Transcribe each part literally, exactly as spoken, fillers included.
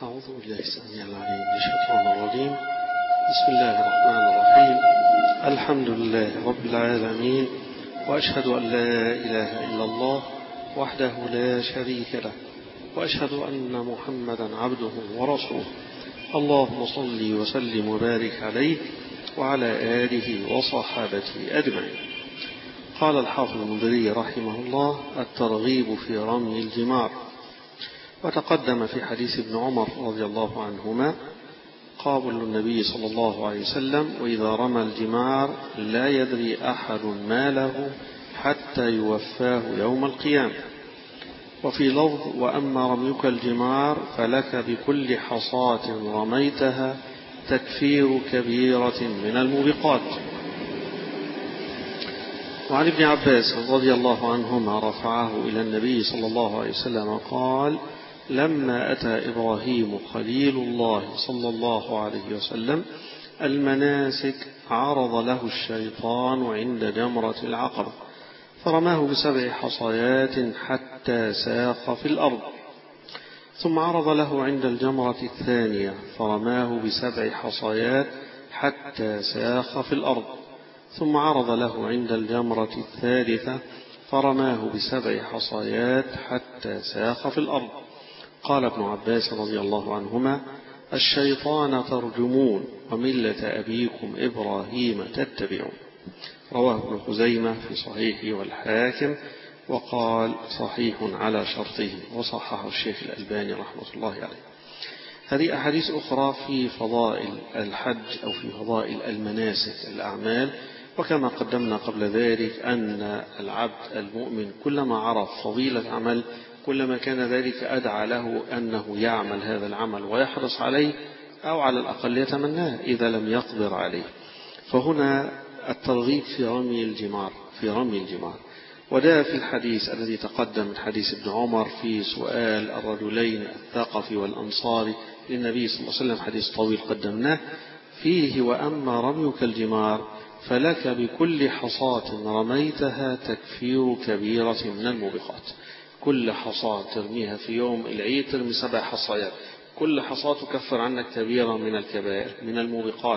أعوذ بالله السميع العليم من الشيطان الرجيم. بسم الله الرحمن الرحيم. الحمد لله رب العالمين، وأشهد أن لا إله إلا الله وحده لا شريك له، وأشهد أن محمدا عبده ورسوله. اللهم صل وسلم وبارك عليه وعلى آله وصحابته أجمعين. قال الحافظ المنذري رحمه الله: الترغيب في رمي الجمار. وتقدم في حديث ابن عمر رضي الله عنهما قول النبي صلى الله عليه وسلم: وإذا رمى الجمار لا يدري أحد ما له حتى يوفاه يوم القيامة. وفي لفظ: وأما رميك الجمار فلك بكل حصاة رميتها تكفير كبيرة من الموبقات. وعن ابن عباس رضي الله عنهما رفعه إلى النبي صلى الله عليه وسلم قال: لما أتى إبراهيم خليل الله صلى الله عليه وسلم المناسك عرض له الشيطان عند جمرة العقبة فرماه بسبع حصيات حتى ساق في الأرض، ثم عرض له عند الجمرة الثانية فرماه بسبع حصيات حتى ساق في الأرض، ثم عرض له عند الجمرة الثالثة فرماه بسبع حصيات حتى ساق في الأرض. قال ابن عباس رضي الله عنهما: الشيطان ترجمون وملة أبيكم إبراهيم تتبعون. رواه ابن خزيمة في صحيحه والحاكم وقال صحيح على شرطه، وصححه الشيخ الألباني رحمة الله عليه. هذه أحاديث أخرى في فضائل الحج أو في فضائل المناسك الأعمال. وكما قدمنا قبل ذلك أن العبد المؤمن كلما عرف فضيلة عمل كلما كان ذلك أدعى له أنه يعمل هذا العمل ويحرص عليه، أو على الأقل يتمناه إذا لم يقدر عليه. فهنا الترغيب في رمي الجمار في رمي الجمار وده في الحديث الذي تقدم من حديث ابن عمر في سؤال الرجلين الثقفي والأنصاري للنبي صلى الله عليه وسلم، حديث طويل قدمناه فيه: وأما رميك الجمار فلك بكل حصاة رميتها تكفير كبيرة من الموبقات. كل حصاة ترميها في يوم العيد ترمي سبع حصيات، كل حصاة تكفر عنك كبيرة من الكبائر من الموبقات.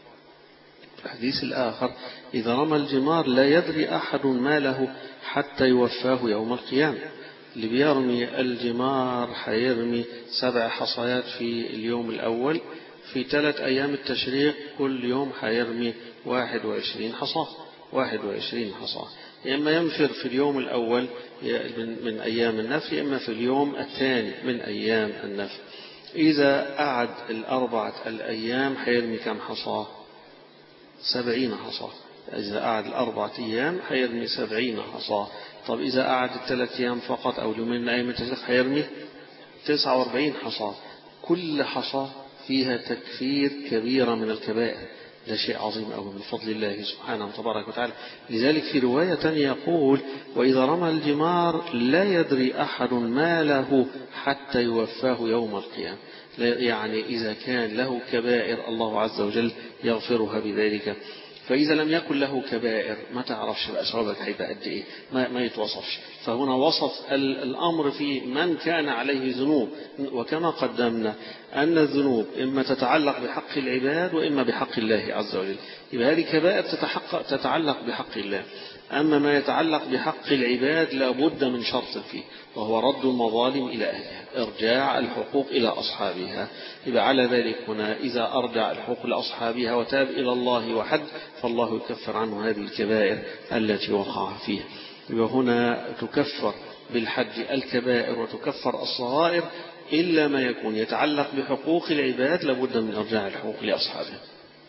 الحديث الآخر: إذا رمى الجمار لا يدري أحد ما له حتى يوفاه يوم القيامة. اللي بيرمي الجمار حيرمي سبع حصيات في اليوم الأول، في ثلاث أيام التشريق كل يوم حيرمي واحد وعشرين حصاة واحد وعشرين حصاة، إما ينفر في اليوم الأول من أيام النفر، إما في اليوم الثاني من أيام النفر. إذا قعد الأربعة الأيام حيرمي كم حصاة؟ سبعين حصاة. إذا قعد الأربعة أيام حيرمي سبعين حصاة. طب إذا قعد الثلاث أيام فقط أو يومين من أيام التشريق حيرمي تسعة وأربعين حصاة. كل حصاة فيها تكفير كبيرة من الكبائر. ده شيء عظيم أوي من فضل الله سبحانه وتبارك وتعالى. لذلك في رواية تانية يقول: وإذا رمى الجمار لا يدري أحد ما له حتى يوفاه يوم القيامة. يعني إذا كان له كبائر الله عز وجل يغفرها بذلك، فإذا لم يكن له كبائر ما تعرفش بقى ثوابك هيبقى قد إيه، ما, ما يتوصفش. فهنا وصف الأمر في من كان عليه ذنوب. وكما قدمنا أن الذنوب إما تتعلق بحق العباد وإما بحق الله عز وجل، يبقى هذه كبائر تتحقق تتعلق بحق الله. أما ما يتعلق بحق العباد لا بد من شرط فيه، وهو رد المظالم إلى أهلها، إرجاع الحقوق إلى أصحابها. يبقى على ذلك هنا إذا أرجع الحقوق لأصحابها وتاب إلى الله وحد فالله يكفر عنه هذه الكبائر التي وقع فيها. يبقى هنا تكفر بالحج الكبائر وتكفر الصغائر إلا ما يكون يتعلق بحقوق العباد لابد من إرجاع الحقوق لأصحابها.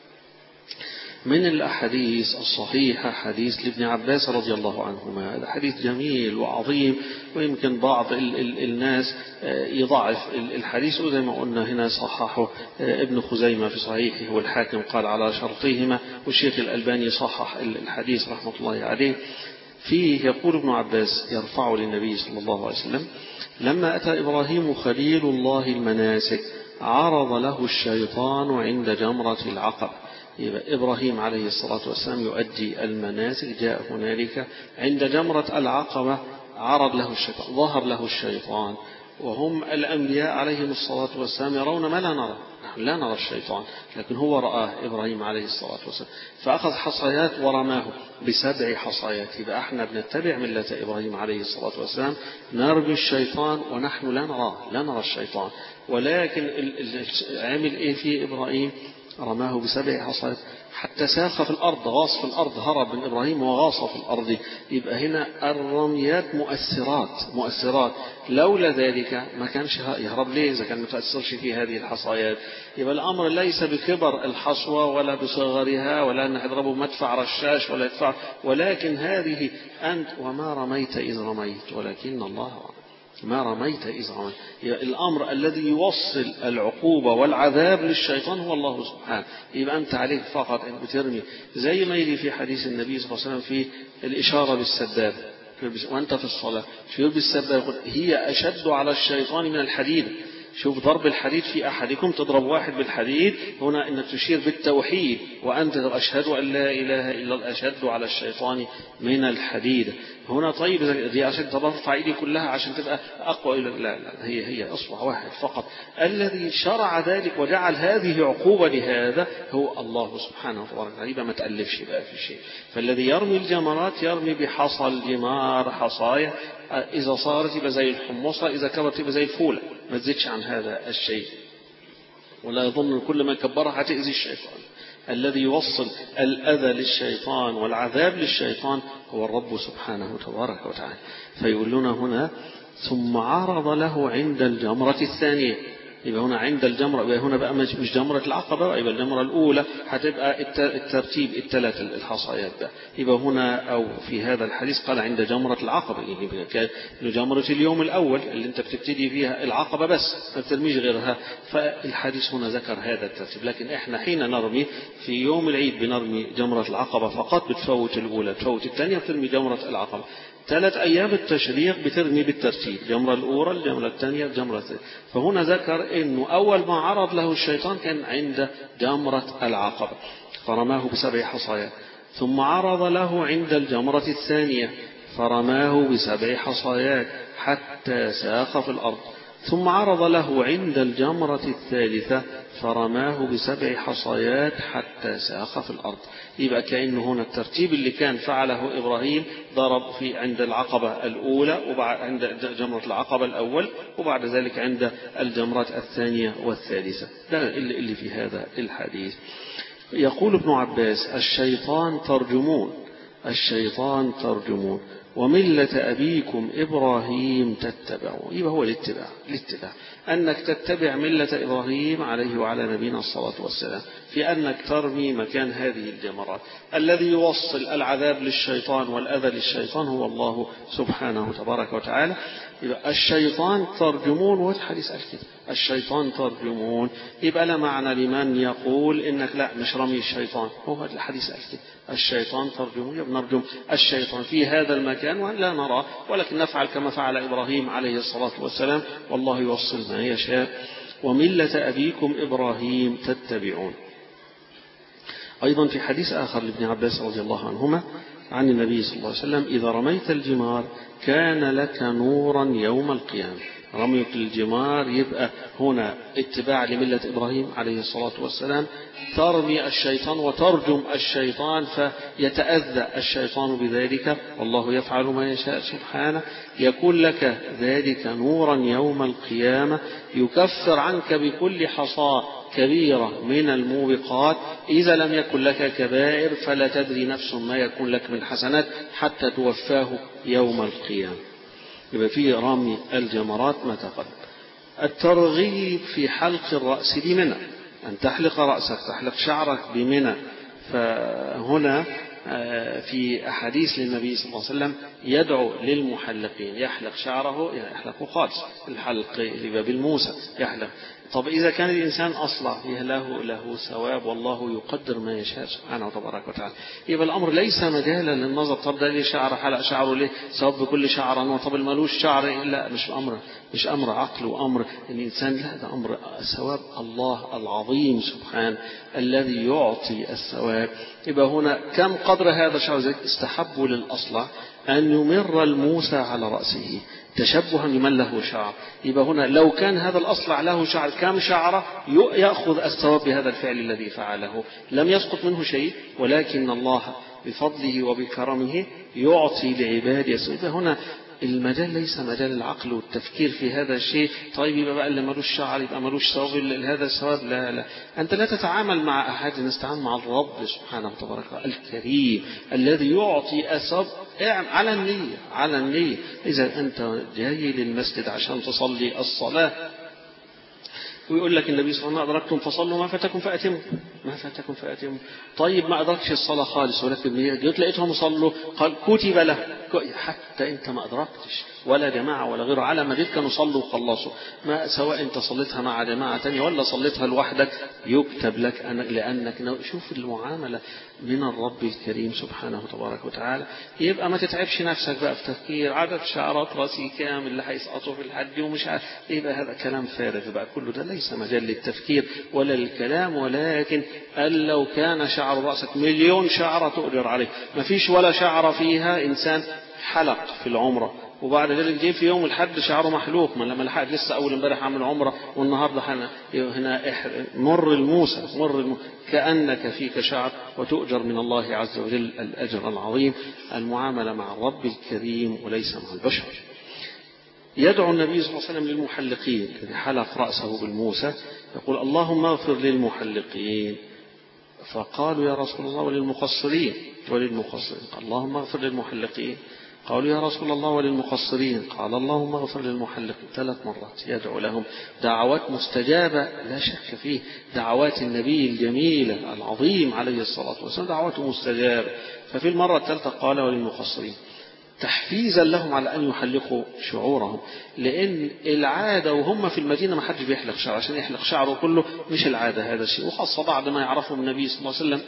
من الأحاديث الصحيحة حديث لابن عباس رضي الله عنهما. هذا حديث جميل وعظيم، ويمكن بعض ال ال الناس يضعف الحديث، وزي ما قلنا هنا صححه ابن خزيمة في صحيحه والحاكم قال على شرطهما، والشيخ الألباني صحح الحديث رحمة الله عليه. فيه يقول ابن عباس يرفع للنبي صلى الله عليه وسلم: لما أتى إبراهيم خليل الله المناسك عرض له الشيطان عند جمرة العقبة. يبقى إبراهيم عليه الصلاة والسلام يؤدي المناسك، جاء هنالك عند جمرة العقبة عرض له الشيطان، ظهر له الشيطان وهم الأنبياء عليهم الصلاة والسلام يرون ما لا نرى، نحن لا نرى الشيطان، لكن هو رآه إبراهيم عليه الصلاة والسلام، فأخذ حصيات ورماه بسبع حصيات. يبقى احنا بنتبع ملة إبراهيم عليه الصلاة والسلام، نرمي الشيطان ونحن لا نراه، لا نرى الشيطان، ولكن عمل ايه في إبراهيم؟ رماه بسبع حصيات حتى ساخ في الأرض، غاص في الأرض، هرب من إبراهيم وغاص في الأرض. يبقى هنا الرميات مؤثرات مؤثرات، لولا ذلك ما كانش يهرب ليه إذا كان متأثرش في هذه الحصيات. يبقى الأمر ليس بكبر الحصوة ولا بصغرها ولا أن يضربوا مدفع رشاش ولا يدفع، ولكن هذه أنت وما رميت إذ رميت ولكن الله رمى، ما رميت إذ رميت. الأمر الذي يوصل العقوبة والعذاب للشيطان هو الله سبحانه. يبقى أنت عليك فقط أن بترمي، زي ما يلي في حديث النبي صلى الله عليه وسلم في الإشارة بالسباب وأنت في الصلاة، شوف بالسباب يقول هي أشد على الشيطان من الحديد. شوف ضرب الحديد في أحدكم، تضرب واحد بالحديد، هنا أنك تشير بالتوحيد وأنت أشهد أن لا إله إلا الله، أشد على الشيطان من الحديد. هنا طيب دي عشان ترفع إيدي كلها عشان تبقى أقوى، لا لا، هي هي أصبح واحد فقط. الذي شرع ذلك وجعل هذه عقوبة لهذا هو الله سبحانه وتعالى. يبقى ما تألفش بقى في شيء. فالذي يرمي الجمرات يرمي بحصى الجمار حصايا، إذا صارت يبقى زي الحمصة، إذا كبرت يبقى زي الفولة، ما تزيدش عن هذا الشيء. ولا يظن كل ما كبرها هتأذي الشيطان. الذي يوصل الأذى للشيطان والعذاب للشيطان هو الرب سبحانه تبارك وتعالى. فيقول لنا هنا ثم عرض له عند الجمرة الثانية. يبقى هنا عند الجمرة، يبقى هنا بقى مش جمرة العقبة، يبقى الجمرة الأولى هتبقى الترتيب الثلاث الحصيات بقى. يبقى هنا أو في هذا الحديث قال عند جمرة العقبة، يعني جمرة اليوم الأول اللي أنت بتبتدي فيها العقبة بس ما بترميش غيرها، فالحديث هنا ذكر هذا الترتيب. لكن إحنا حين نرمي في يوم العيد بنرمي جمرة العقبة فقط، بتفوت الأولى تفوت الثانية، بترمي جمرة العقبة. ثلاث أيام التشريق بترمي بالترتيب، جمرة الأولى الجمرة الثانية الجمرة الثالثة. فهنا ذكر إنه أول ما عرض له الشيطان كان عند جمرة العقبة فرماه بسبع حصيات، ثم عرض له عند الجمرة الثانية فرماه بسبع حصيات حتى ساق في الأرض، ثم عرض له عند الجمرة الثالثة فرماه بسبع حصيات حتى ساق في الأرض. يبقى كأنه هنا الترتيب اللي كان فعله إبراهيم، ضرب في عند العقبة الأولى وبعد عند جمرة العقبة الأول، وبعد ذلك عند الجمرة الثانية والثالثة. ده اللي في هذا الحديث. يقول ابن عباس الشيطان ترجمون، الشيطان ترجمون وملة أبيكم إبراهيم تتبعون. يبقى هو الاتباع، الاتباع أنك تتبع ملة إبراهيم عليه وعلى نبينا الصلاة والسلام في أنك ترمي مكان هذه الجمرات. الذي يوصل العذاب للشيطان والأذى للشيطان هو الله سبحانه تبارك وتعالى. يبقى الشيطان ترجمون، والحديث قال كده الشيطان ترجمون. يبقى لا معنى لمن يقول إنك لا مش رمي الشيطان، هو الحديث قال كده الشيطان ترجمون. يبقى نرجم الشيطان في هذا المكان ولا نرى، ولكن نفعل كما فعل إبراهيم عليه الصلاة والسلام، والله يوصل ما يشاء. وملة أبيكم إبراهيم تتبعون. أيضا في حديث آخر لابن عباس رضي الله عنهما عن النبي صلى الله عليه وسلم إذا رميت الجمار كان لك نورا يوم القيامة. رميك الجمار يبقى هنا اتباع لملة إبراهيم عليه الصلاة والسلام، ترمي الشيطان وترجم الشيطان فيتأذى الشيطان بذلك، والله يفعل ما يشاء سبحانه. يكون لك ذلك نورا يوم القيامة يكفر عنك بكل حصاة كبيرة من الموبقات. إذا لم يكن لك كبائر فلا تدري نفس ما يكون لك من حسنات حتى توفاه يوم القيامة. يبقى فيه رمي الجمرات ما تقدم. الترغيب في حلق الرأس بمنى، أن تحلق رأسك تحلق شعرك بمنى. فهنا في أحاديث للنبي صلى الله عليه وسلم يدعو للمحلقين يحلق شعره يحلق خالص، الحلق اللي بالموسى يحلق. طب إذا كان الإنسان أصلع له له ثواب، والله يقدر ما يشاء سبحانه تبارك وتعالى. يبقى الأمر ليس مجالا للنظر طب ده ليه شعر حلق شعره ليه ثواب بكل شعر أنواع، طب المالوش شعر لا، مش أمر مش أمر عقل وأمر الإنسان، لا ده أمر ثواب الله العظيم سبحانه الذي يعطي الثواب. يبقى هنا كم قدر هذا الشعر؟ استحبوا للأصلع أن يمر الموسى على رأسه تشبها بمن له شعر. يبقى هنا لو كان هذا الأصلع له شعر كم شعره يأخذ الثواب بهذا الفعل الذي فعله، لم يسقط منه شيء، ولكن الله بفضله وبكرمه يعطي لعباده. يبقى هنا المجال ليس مجال العقل والتفكير في هذا الشيء. طيب يبقى بقى اللي ملوش شعر يبقى ملوش ثواب هذا الثواب، لا لا، أنت لا تتعامل مع أحد، نستعامل مع الرب سبحانه وتبارك الكريم الذي يعطي الثواب على النية، على النية. إذا أنت جاي للمسجد عشان تصلي الصلاة ويقول لك النبي صلى الله عليه وسلم ما أدركتم فصلوا ما فاتكم فأتموا، ما فاتكم فأتموا. طيب ما أدركش الصلاة خالص ولكن جيت لقيتهم يصلوا قال كتب له، حتى أنت ما أدركتش ولا جماعة ولا غيره، على ما جيت كانوا صلوا وخلصوا. ما سواء أنت صليتها مع جماعة تانية ولا صليتها لوحدك يكتب لك أنا لأنك شوف المعاملة من الرب الكريم سبحانه وتبارك وتعالى. يبقى ما تتعبش نفسك بقى في تفكير عدد شعرات راسي كام اللي هيسقطوا في الحج ومش عارف، يبقى هذا كلام فارغ بقى، كله ده ليس مجال للتفكير ولا للكلام. ولكن قال لو كان شعر رأسك مليون شعرة تؤجر عليه، ما فيش ولا شعرة فيها إنسان حلق في العمرة وبعد ذلك جه في يوم الحج شعره محلوق، ما لما لحق لسه اول امبارح عامل عمره والنهارده هنا مر الموسى مر الموسى كانك فيك شعر وتؤجر من الله عز وجل الاجر العظيم. المعامله مع الرب الكريم وليس مع البشر. يدعو النبي صلى الله عليه وسلم للمحلقين الذي حلق راسه بالموسى يقول اللهم اغفر للمحلقين، فقالوا يا رسول الله وللمقصرين وللمقصرين قال اللهم اغفر للمحلقين، قالوا يا رسول الله وللمقصرين قال اللهم اغفر للمحلقين. ثلاث مرات يدعو لهم دعوات مستجابة لا شك فيه، دعوات النبي الجميلة العظيم عليه الصلاة والسلام دعوته مستجابة. ففي المرة الثالثة قال وللمقصرين تحفيزا لهم على أن يحلقوا شعورهم، لأن العادة وهم في المدينة ما حدش بيحلق شعر، عشان يحلق شعره كله مش العادة هذا الشيء، وخاصة بعد ما يعرفه النبي صلى الله عليه وسلم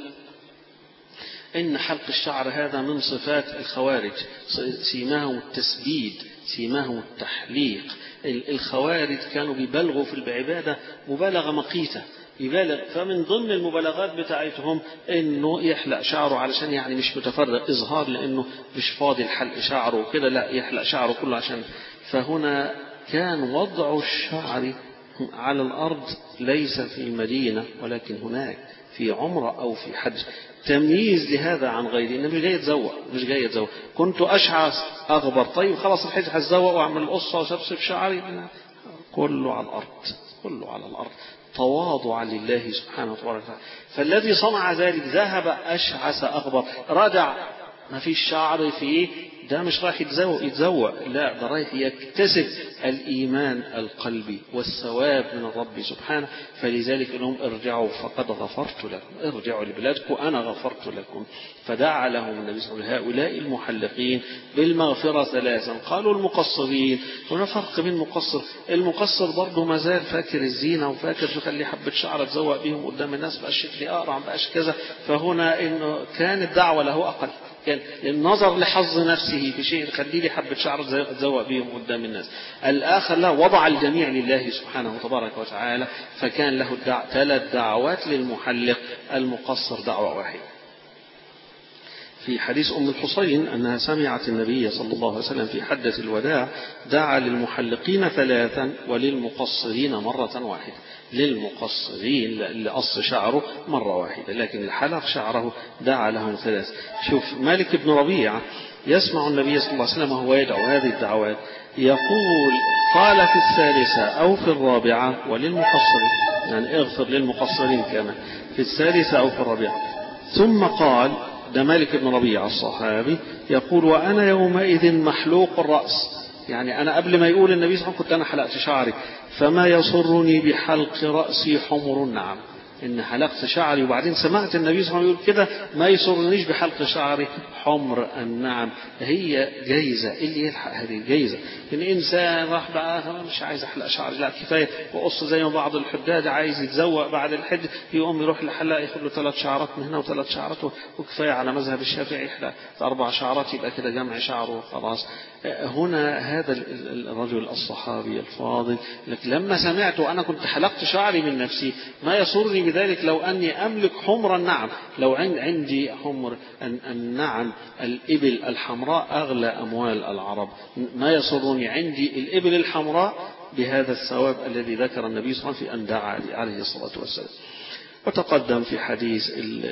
إن حلق الشعر هذا من صفات الخوارج، سيماهم التسبيد سيماهم التحليق. الخوارج كانوا بيبالغوا في العبادة مبالغة مقيتة، يبالغ، فمن ضمن المبالغات بتاعتهم انه يحلق شعره علشان يعني مش متفرق اظهار لانه مش فاضي الحلق شعره وكده، لا يحلق شعره كله عشان. فهنا كان وضع الشعر على الارض ليس في المدينة ولكن هناك في عمرة او في حج، تمييز لهذا عن غيره، انه مش جاي يتزوق مش جاي يتزوق كنت اشعث اغبر، طيب خلاص الحج هتزوق واعمل قصه وسبسب شعري، كله على الارض كله على الارض تواضعا لله سبحانه وتعالى. فالذي صنع ذلك ذهب اشعث اغبر رجع ما فيش شعر فيه، ده مش رايح يتزوق يتزوق لا، ده رايح يكتسب الإيمان القلبي والثواب من الرب سبحانه. فلذلك لهم ارجعوا فقد غفرت لكم، ارجعوا لبلادكم أنا غفرت لكم. فدعا لهم النبي صلى الله عليه وسلم هؤلاء المحلقين بالمغفرة ثلاثا. قالوا المقصرين، هنا فرق بين مقصر، المقصر برضه ما زال فاكر الزينة وفاكر تخلي حبة شعر تزوق بيهم قدام الناس بقاش شكلي أقرع بقاش كذا. فهنا إنه كانت دعوة له أقل، كان النظر لحظ نفسه في شيء يخلي لي حبة شعر تزوق بيهم قدام الناس. الآخر لا، وضع الجميع لله سبحانه وتبارك وتعالى، فكان له الدع... ثلاث دعوات للمحلق، المقصر دعوة واحدة. في حديث أم الحصين أنها سمعت النبي صلى الله عليه وسلم في حجة الوداع دعا للمحلقين ثلاثا وللمقصرين مرة واحدة. للمقصرين اللي قص شعره مرة واحدة، لكن اللي حلق شعره دعا لهم ثلاث. شوف مالك بن ربيعة يسمع النبي صلى الله عليه وسلم وهو يدعو هذه الدعوات يقول قال في الثالثة أو في الرابعة وللمقصرين، يعني اغفر للمقصرين كمان في الثالثة أو في الرابعة. ثم قال، ده مالك بن ربيعة الصحابي يقول وأنا يومئذ محلوق الرأس، يعني أنا قبل ما يقول النبي صلى الله عليه وسلم كنت أنا حلقت شعري، فما يصرني بحلق رأسي حمر النعم، إن حلقت شعري وبعدين سمعت النبي صلى الله عليه وسلم يقول كده ما يصرنيش بحلق شعري حمر النعم. هي جايزة اللي يلحق هذه الجايزة. إن إنسان راح بقى مش عايز أحلق شعري، لا كفاية وقص زي ما بعض الحداد عايز يتزوق بعد الحج يقوم يروح لحلاق ياخد له ثلاث شعرات من هنا وثلاث شعرات وكفاية على مذهب الشافعي يحلق أربع شعرات يبقى كده جمع شعره خلاص. هنا هذا الرجل الصحابي الفاضل لك لما سمعت وأنا كنت حلقت شعري من نفسي ما يصرني ذلك لو أني أملك حمر النعم، لو عندي حمر النعم الإبل الحمراء أغلى أموال العرب، ما يسرني عندي الإبل الحمراء بهذا الثواب الذي ذكر النبي صلى الله عليه وسلم في أن دعا عليه الصلاة والسلام. وتقدم في حديث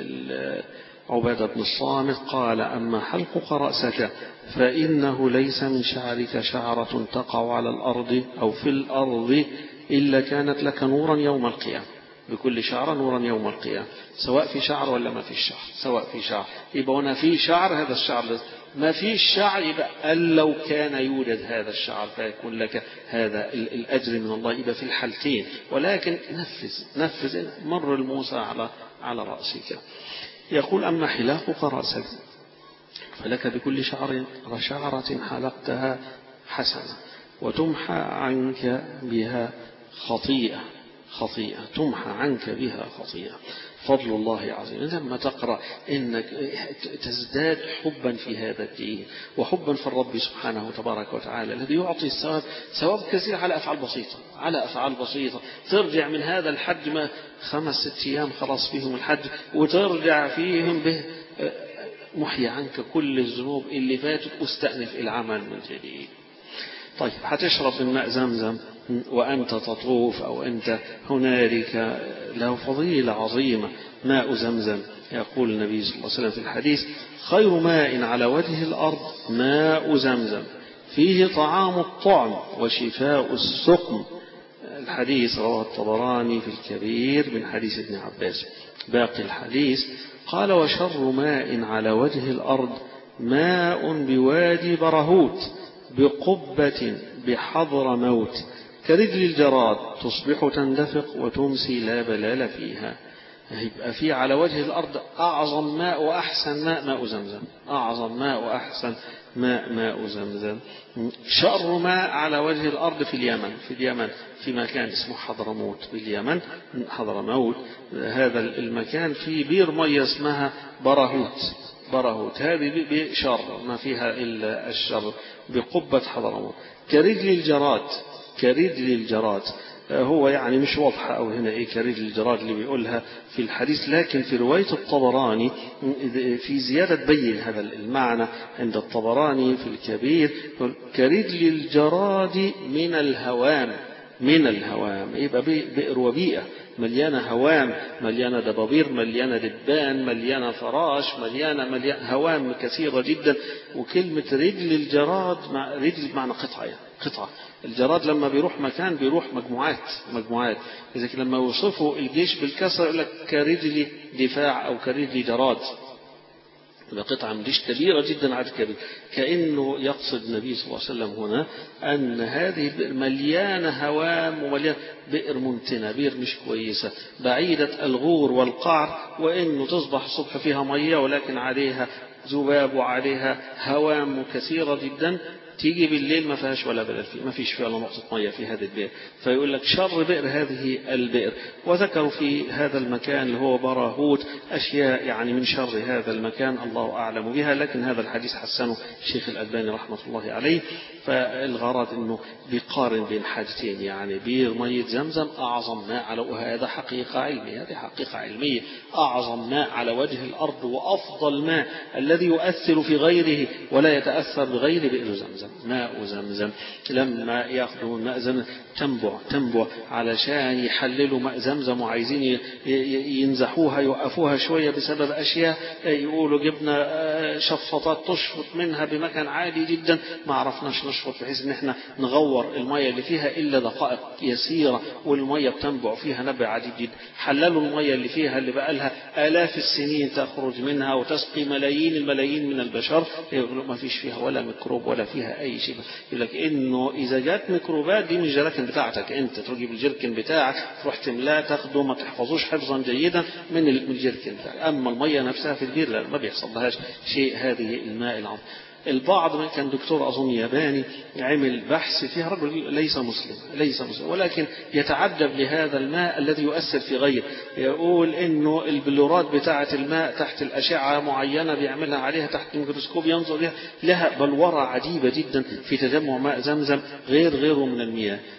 عبادة بن الصامت قال: أما حلقك رأسك فإنه ليس من شعرك شعرة تقع على الأرض أو في الأرض إلا كانت لك نورا يوم القيامة، بكل شعر نورا يوم القيامة، سواء في شعر ولا ما في شعر، سواء في شعر يبقى هنا في شعر، هذا الشعر ما في الشعر يبقى لو كان يوجد هذا الشعر فيكون لك هذا الأجر من الله، يبقى في الحالتين. ولكن نفذ نفذ مر الموسى على على رأسك. يقول: أما حلاقك رأسك فلك بكل شعر شعرة حلقتها حسنة وتمحى عنك بها خطيئة، خطيئة تمحى عنك بها خطيئة، فضل الله عظيم. لما تقرأ إنك تزداد حبا في هذا الدين وحبا في الرب سبحانه وتبارك وتعالى الذي يعطي الثواب ثواب كثير على أفعال بسيطة، على أفعال بسيطة. ترجع من هذا الحج ما خمس ست أيام خلاص فيهم الحج، وترجع فيهم به محي عنك كل الذنوب اللي فاتت واستأنف العمل من جديد. طيب، هتشرب من ماء زمزم وأنت تطوف أو أنت هنالك، له فضيلة عظيمة ماء زمزم. يقول النبي صلى الله عليه وسلم في الحديث: خير ماء على وجه الأرض ماء زمزم فيه طعام الطعم وشفاء السقم. الحديث رواه الطبراني في الكبير من حديث ابن عباس. باقي الحديث قال: وشر ماء على وجه الأرض ماء بوادي برهوت بقبة بحضر موت كرجل الجراد تصبح تندفق وتمسي لا بلال فيها. يبقى في على وجه الأرض أعظم ماء وأحسن ماء ماء زمزم، أعظم ماء وأحسن ماء ماء زمزم. شر ماء على وجه الأرض في اليمن، في اليمن في مكان اسمه حضرموت باليمن، حضرموت هذا المكان في بير مية اسمها برهوت، برهوت هذه بشر ما فيها إلا الشر بقبة حضرموت كرجل الجراد، كرجل الجراد. هو يعني مش واضحة أو هنا إيه كرجل الجراد اللي بيقولها في الحديث، لكن في رواية الطبراني في زيادة تبين هذا المعنى عند الطبراني في الكبير: كرجل الجراد من الهوام، من الهوام. يبقى بئر وبيئة مليانة هوام، مليانة دبابير، مليانة دبان، مليانة فراش، مليانة مليانة هوام كثيرة جدا. وكلمة رجل الجراد مع رجل معنى قطعة، يعني قطعة. الجراد لما بيروح مكان بيروح مجموعات مجموعات، إذا لما يوصفوا الجيش بالكسر يقول لك كرجل دفاع أو كرجل جراد، قطعة من جيش كبيرة جدا، عدد كبير. كأنه يقصد النبي صلى الله عليه وسلم هنا أن هذه مليانة هوام ومليانة بئر منتنة، بئر مش كويسة بعيدة الغور والقعر، وإنه تصبح الصبح فيها مية ولكن عليها ذباب وعليها هوام كثيرة جدا، تيجي بالليل ما فيهاش ولا بلد فيه، ما فيش فيها ولا نقطة مية في هذه البئر. فيقول لك شر بئر هذه البئر. وذكروا في هذا المكان اللي هو براهوت أشياء يعني من شر هذا المكان الله أعلم بها، لكن هذا الحديث حسنه الشيخ الألباني رحمة الله عليه. فالغرض أنه بيقارن بين حاجتين، يعني بير مية زمزم أعظم ماء على، وهذا حقيقة علمية، هذه حقيقة علمية، أعظم ماء على وجه الأرض وأفضل ماء الذي يؤثر في غيره ولا يتأثر بغير بئر زمزم ماء زمزم. لما يأخذوا ماء زمزم تنبع تنبع علشان يحللوا ماء زمزم وعايزين ينزحوها يوقفوها شوية بسبب أشياء، يقولوا جبنا شفطات تشفط منها بمكان عالي جدا، ما عرفناش نشفط بحيث ان احنا نغور المية اللي فيها إلا دقائق يسيرة، والمية بتنبع فيها نبع عجيب جدا. حللوا المية اللي فيها اللي بقى لها آلاف السنين تخرج منها وتسقي ملايين الملايين من البشر، يقولوا ما فيش فيها ولا ميكروب ولا فيها أي شيء. يقول لك إنه إذا جات ميكروبات دي من الجراكن بتاعتك أنت، تروح تجيب الجركن بتاعك تروح تملاه تاخده ما تحفظوش حفظا جيدا من الجركن بتاعك. أما المية نفسها في البير لا، ما بيحصل لهاش شيء هذه الماء العظيم. البعض كان دكتور أظن ياباني عمل بحث فيها، رجل ليس مسلم ليس مسلم ولكن يتعجب لهذا الماء الذي يؤثر في غيره. يقول إنه البلورات بتاعة الماء تحت الأشعة معينة بيعملها عليها تحت الميكروسكوب ينظر لها لها بلورة عجيبة جدا في تجمع ماء زمزم غير غيره من المياه.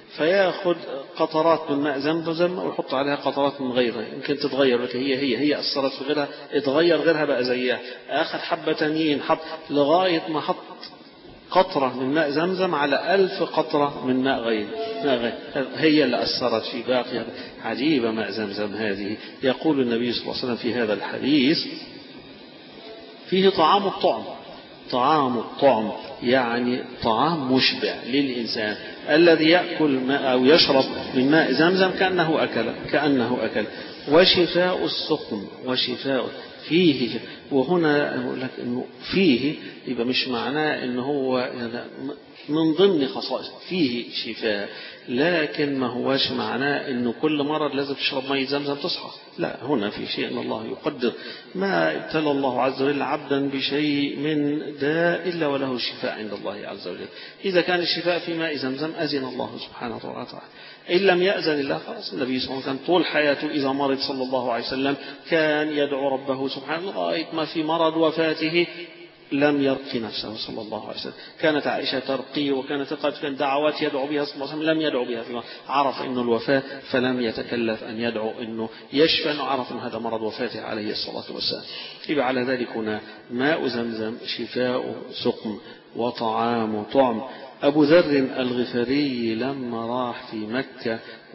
فياخد قطرات من ماء زمزم ويحط عليها قطرات من غيرها، يمكن تتغير، هي هي هي أثرت في غيرها، اتغير غيرها بقى زيها، أخذ حبة تانيين حط لغاية ما حط قطرة من ماء زمزم على ألف قطرة من ماء غير هي اللي أثرت في باقي. عجيبة ماء زمزم هذه. يقول النبي صلى الله عليه وسلم في هذا الحديث فيه طعام الطعم. طعام الطعم يعني طعام مشبع للإنسان، الذي يأكل ماء أو يشرب من ماء زمزم كأنه أكل كأنه أكل وشفاء السقم وشفاء فيه. وهنا أقول لك إنه فيه يبقى مش معناه إنه هو يعني من ضمن خصائص فيه شفاء، لكن ما هوش معناه إنه كل مرة لازم تشرب ماء زمزم تصحى، لا، هنا في شيء إن الله يقدر. ما ابتلى الله عز وجل عبدا بشيء من داء إلا وله الشفاء عند الله عز وجل. إذا كان الشفاء في ماء زمزم أذن الله سبحانه وتعالى، إن لم يأذن الله خلاص. النبي صلى الله عليه وسلم كان طول حياته إذا مرض صلى الله عليه وسلم كان يدعو ربه سبحانه لغاية ما في مرض وفاته لم يرقي نفسه صلى الله عليه وسلم. كانت عائشة ترقي وكانت قد كان دعوات يدعو بها صلى الله عليه وسلم لم يدعو بها فيما عرف إنه الوفاة فلم يتكلف أن يدعو إنه يشفى، أنه عرف أن هذا مرض وفاته عليه الصلاة والسلام. يبقى على ذلك هنا ماء زمزم شفاء سقم وطعام طعم. أبو ذر الغفاري لما راح في مكة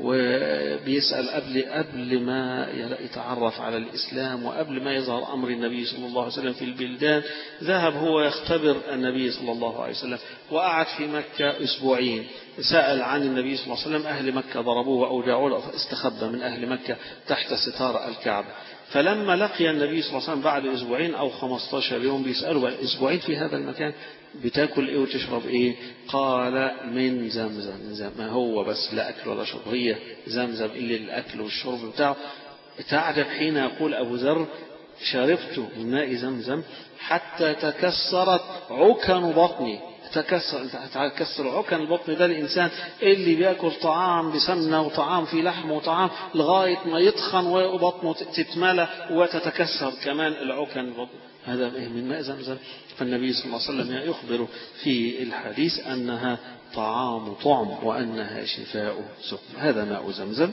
وبيسأل قبل قبل ما يتعرف على الإسلام وقبل ما يظهر أمر النبي صلى الله عليه وسلم في البلدان، ذهب هو يختبر النبي صلى الله عليه وسلم وقعد في مكة أسبوعين. سأل عن النبي صلى الله عليه وسلم، أهل مكة ضربوه وأوجعوه له فاستخبى من أهل مكة تحت ستار الكعبة. فلما لقي النبي صلى الله عليه وسلم بعد أسبوعين أو خمسة عشر يوم بيسأله أسبوعين في هذا المكان بتاكل إيه وتشرب إيه؟ قال من زمزم. زم ما هو بس لا أكل ولا شرب، هي زمزم اللي الأكل والشرب بتاعه. تعجب حين يقول أبو ذر شربت من ماء زمزم حتى تكسرت عكن بطني. تكسر انت هتكسر عكن البطن ده الانسان اللي بياكل طعام بسمنه وطعام فيه لحم وطعام لغايه ما يتخن وبطنه تتملى وتتكسر كمان العكن البطن، هذا من ماء زمزم. فالنبي صلى الله عليه وسلم يخبر في الحديث انها طعام طعم وانها شفاء سقم. هذا ماء زمزم.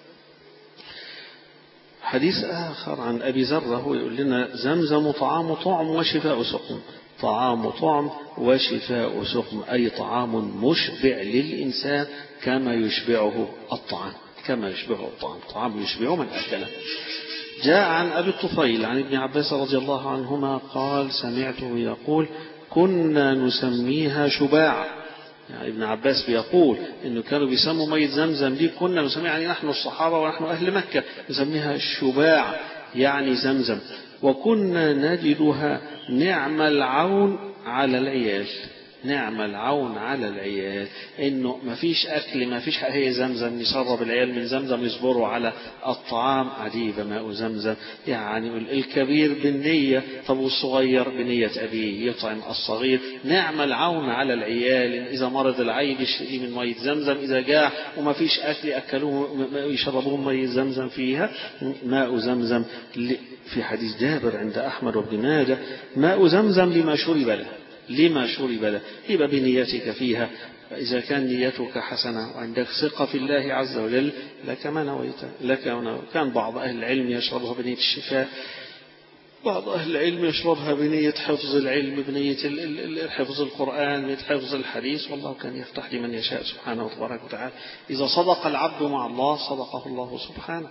حديث آخر عن أبي ذر هو يقول لنا زمزم طعام طعم وشفاء سقم. طعام طعم وشفاء سقم أي طعام مشبع للإنسان كما يشبعه الطعام، كما يشبعه الطعام، طعام يشبعه من أكله. جاء عن أبي الطفيل عن ابن عباس رضي الله عنهما قال سمعته يقول كنا نسميها شباع. يعني ابن عباس بيقول إنه كانوا بيسموا مية زمزم دي كنا نسميها، يعني نحن الصحابة ونحن أهل مكة نسميها الشباع يعني زمزم، وكنا نجدها نعم العون على العيال. نعم العون على العيال، إنه ما فيش أكل ما فيش هي زمزم يشرب العيال من زمزم يصبروا على الطعام. عجيبة ماء زمزم. يعني الكبير بالنية، طب والصغير بنية أبيه يطعم الصغير. نعم العون على العيال، إذا مرض العيل يشتري من مية زمزم، إذا جاع وما فيش أكل أكلوه يشربوه مية زمزم فيها. ماء زمزم في حديث جابر عند أحمد وابن ماجه ماء زمزم لما شرب له، لما شرب له، يبقى بنيتك فيها. فإذا كان نيتك حسنة وعندك ثقة في الله عز وجل لك ما نويت لك. كان بعض أهل العلم يشربها بنية الشفاء، بعض أهل العلم يشربها بنية حفظ العلم، بنية حفظ القرآن، بنية حفظ الحديث، والله كان يفتح لمن يشاء سبحانه وتبارك وتعالى. إذا صدق العبد مع الله صدقه الله سبحانه.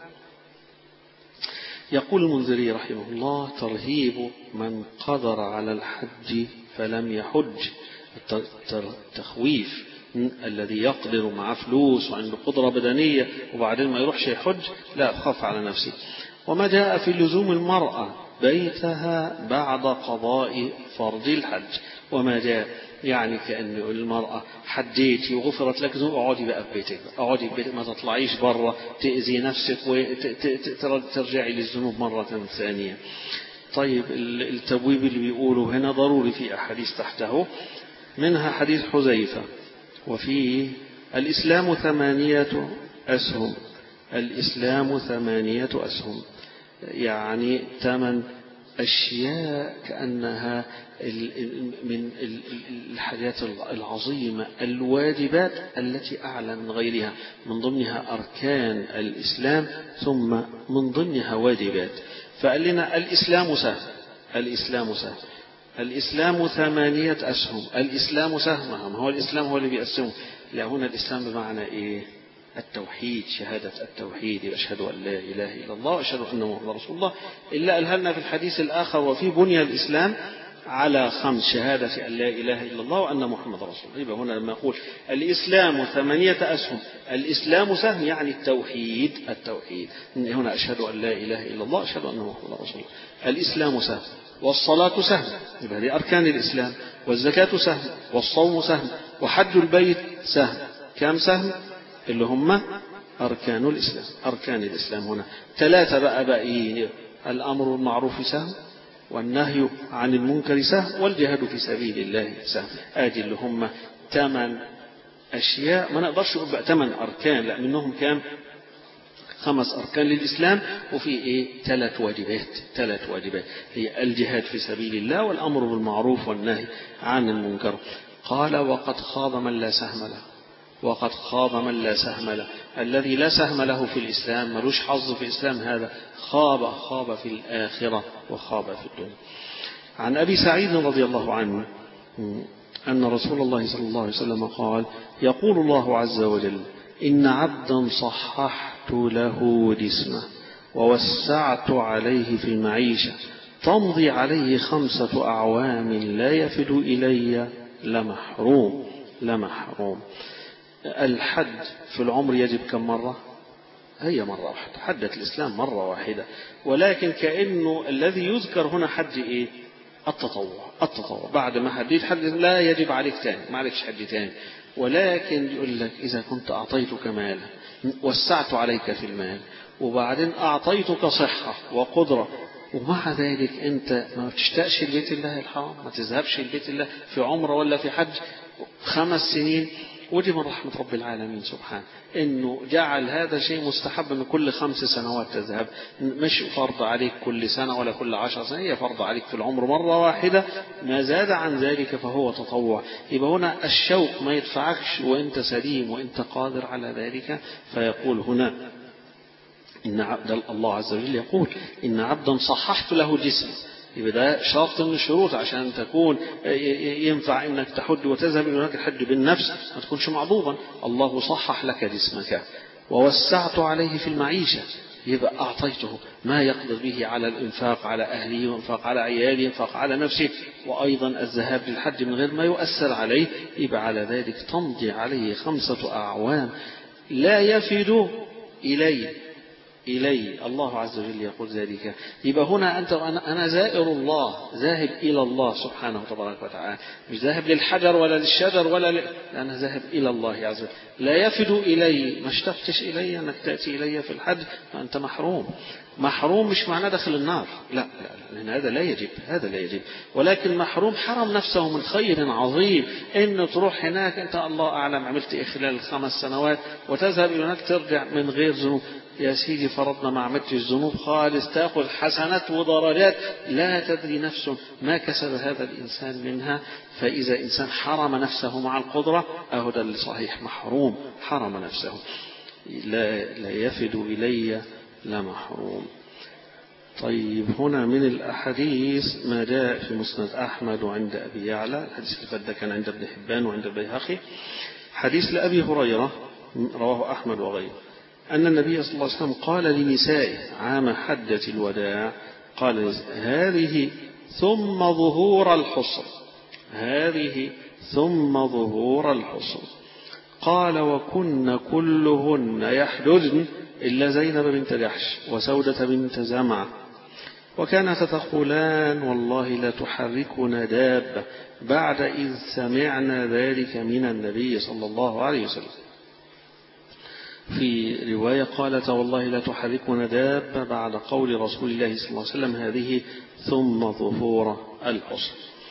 يقول المنذري رحمه الله ترهيب من قدر على الحج فلم يحج. التخويف الذي يقدر مع فلوس وعنده قدرة بدنية وبعدين ما يروحش يحج، لا، خاف على نفسه. وما جاء في لزوم المرأة بيتها بعد قضاء فرض الحج. وما جاء يعني كأن المرأة حجيتي وغفرت لك ذنوب، اقعدي بقى في بيتك، اقعدي في بيتك ما تطلعيش بره تأذي نفسك وترجعي للذنوب مرة ثانية. طيب التبويب اللي بيقولوا هنا ضروري في أحاديث تحته، منها حديث حذيفة وفيه الإسلام ثمانية أسهم. الإسلام ثمانية أسهم يعني ثمان أشياء كأنها من الحاجات العظيمة الواجبات التي أعلى من غيرها، من ضمنها أركان الإسلام ثم من ضمنها واجبات. فقال لنا الإسلام سهل، الإسلام سهل، الإسلام ثمانية أسهم، الإسلام سهمها، ما هو الإسلام هو اللي بيقسمه. لا، هنا الإسلام بمعنى إيه؟ التوحيد، شهادة التوحيد، أشهد أن لا إله إلا الله وأشهد أن محمدا رسول الله. إلا قالها لنا في الحديث الآخر: وفي بني الإسلام على خمس: شهادة أن لا إله إلا الله وأن محمدا رسول الله. يبقى هنا لما يقول الإسلام ثمانية أسهم، الإسلام سهم يعني التوحيد، التوحيد هنا أشهد أن لا إله إلا الله أشهد أن محمدا رسول الله. الإسلام سهم، والصلاة سهم، يبقى دي أركان الإسلام، والزكاة سهم، والصوم سهم، وحج البيت سهم. كم سهم؟ اللي هم أركان الإسلام، أركان الإسلام هنا ثلاثة بقى باقيين: الأمر بالمعروف سهم، والنهي عن المنكر سهم، والجهاد في سبيل الله سهم. آدي اللي هم ثمان أشياء، ما نقدرش نقول بقى ثمان أركان، لا، منهم كام؟ خمس أركان للإسلام، وفي إيه؟ ثلاث واجبات، ثلاث واجبات هي الجهاد في سبيل الله، والأمر بالمعروف، والنهي عن المنكر. قال: وقد خاب من لا سهم له، وقد خاب من لا سهم له. الذي لا سهم له في الإسلام، ملوش حظ في الإسلام، هذا خاب، خاب في الآخرة وخاب في الدنيا. عن أبي سعيد رضي الله عنه أن رسول الله صلى الله عليه وسلم قال: يقول الله عز وجل: إن عبدا صححت له جسمه ووسعت عليه في المعيشة تمضي عليه خمسة أعوام لا يفد إلي لمحروم، لمحروم. الحد في العمر يجب كم مرة؟ هي مرة واحدة، حدة الإسلام مرة واحدة، ولكن كأنه الذي يذكر هنا حد إيه؟ التطوع، التطوع بعد ما حديت حد لا يجب عليك تاني، ما عليكش حد تاني، ولكن يقول لك: إذا كنت أعطيتك مالا، وسعت عليك في المال، وبعدين أعطيتك صحة وقدرة، ومع ذلك أنت ما تشتاقش لبيت الله الحرام، ما تذهبش لبيت الله في عمرة ولا في حج خمس سنين، ودي من رحمة رب العالمين سبحانه إنه جعل هذا شيء مستحب، إن كل خمس سنوات تذهب، مش فرض عليك كل سنة ولا كل عشر سنة، هي فرض عليك في العمر مرة واحدة، ما زاد عن ذلك فهو تطوع. يبقى هنا الشوق ما يدفعكش وإنت سليم وإنت قادر على ذلك. فيقول هنا إن عبد الله عز وجل يقول: إن عبدا صححت له جسمه. يبقى ده شرط من الشروط عشان تكون ينفع انك تحج وتذهب الى هناك الحج بالنفس، ما تكونش معضوبا. الله صحح لك جسمك، ووسعت عليه في المعيشة، يبقى اعطيته ما يقدر به على الانفاق على اهله، وانفاق على عياله، وانفاق على نفسه، وايضا الذهاب للحج من غير ما يؤثر عليه. يبقى على ذلك تمضي عليه خمسة اعوام لا يفد اليه إلي. الله عز وجل يقول ذلك. يبقى هنا أنت أنا زائر الله، ذاهب إلى الله سبحانه وتبارك وتعالى، مش ذاهب للحجر ولا للشجر ولا ل... أنا ذاهب إلى الله عز وجل. لا يفد إلي، ما اشتقتش إلي أنك تأتي إلي في الحج، فأنت محروم. محروم مش معناه داخل النار، لا لا، لأن هذا لا يجب، هذا لا يجب، ولكن محروم حرم نفسه من خير عظيم، إن تروح هناك أنت الله أعلم عملت إيه خلال الخمس سنوات، وتذهب إلى هناك ترجع من غير ذنوب. يا سيدي فرضنا ما عملتش الذنوب خالص، تأخذ حسنات ودرجات لا تدري نفس ما كسب هذا الإنسان منها. فإذا إنسان حرم نفسه مع القدرة، أهو ده اللي صحيح، محروم، حرم نفسه. لا, لا يفد إلي لمحروم. طيب، هنا من الأحاديث ما جاء في مسند أحمد وعند أبي يعلى، الحديث اللي فات ده كان عند ابن حبان وعند البيهقي، حديث لأبي هريرة رواه أحمد وغيره، أن النبي صلى الله عليه وسلم قال لنسائه عام حجة الوداع، قال: هذه ثم ظهور الحصر، هذه ثم ظهور الحصر. قال: وكن كلهن يحجزن إلا زينب بنت جحش وسودة بنت زمعة، وكانت تقولان: والله لا تحركنا دابة بعد إذ سمعنا ذلك من النبي صلى الله عليه وسلم. في رواية قالت: والله لا تحركنا دابة بعد قول رسول الله صلى الله عليه وسلم: هذه ثم ظهور الحصر.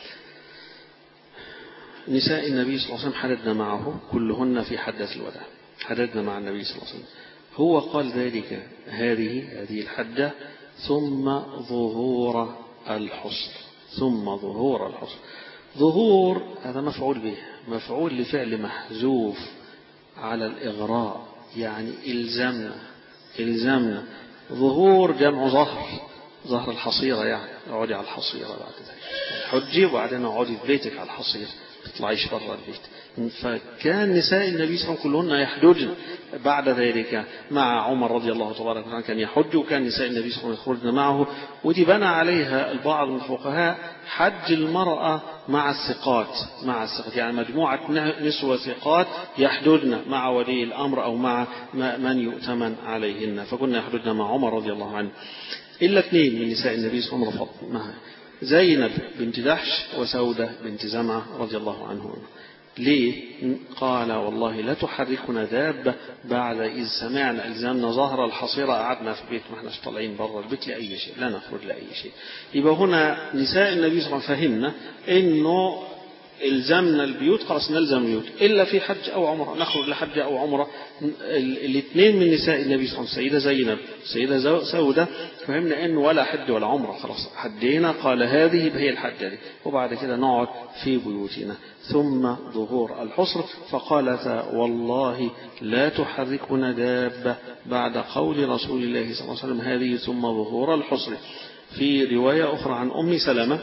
نساء النبي صلى الله عليه وسلم حددنا معه كلهن في حدة الوداع، حددنا مع النبي صلى الله عليه وسلم، هو قال ذلك: هذه هذه الحدة ثم ظهور الحصر ثم ظهور الحصر. ظهور هذا مفعول به، مفعول لفعل محذوف على الإغراء، يعني إلزمنا إلزمنا. ظهور جمع ظهر، ظهر الحصيرة، يعني اقعدي على الحصيرة بعد ذلك حجي وبعدين اقعدي في بيتك على الحصيرة، تطلعيش برا البيت. فكان نساء النبي صلى الله عليه وسلم كلهن يحججن بعد ذلك مع عمر رضي الله تبارك وتعالى، كان يحج وكان نساء النبي صلى الله عليه وسلم يخرجن معه. ودي بنى عليها البعض من الفقهاء حج المرأة مع الثقات، مع الثقات يعني مجموعة نسوة ثقات يحججن مع ولي الأمر أو مع من يؤتمن عليهن، فكنا يحججن مع عمر رضي الله عنه. إلا اثنين من نساء النبي صلى الله عليه وسلم، زينب بنت جحش وسودة بنت زمعة رضي الله عنهن. ليه؟ قال والله لا تحركنا دابة بعد إذ سمعنا إلزامنا ظهر الحصيرة قعدنا في البيت، ما احناش طالعين برا البيت لأي شيء، لا نخرج لأي شيء. يبقى هنا نساء النبي صلى الله عليه وسلم فهمنا إنه إلزامنا البيوت خلاص نلزم البيوت، إلا في حج أو عمرة نخرج لحج أو عمرة. الاثنين من نساء النبي صلى الله عليه وسلم، سيدة زينب سيدة سودة، فهمنا إنه ولا حج ولا عمرة، خلاص حدينا، قال هذه هي الحجة دي، وبعد كده نقعد في بيوتنا. ثم ظهور الحصر، فقالت والله لا تحركنا دابة بعد قول رسول الله صلى الله عليه وسلم هذه ثم ظهور الحصر. في رواية أخرى عن أم سلمة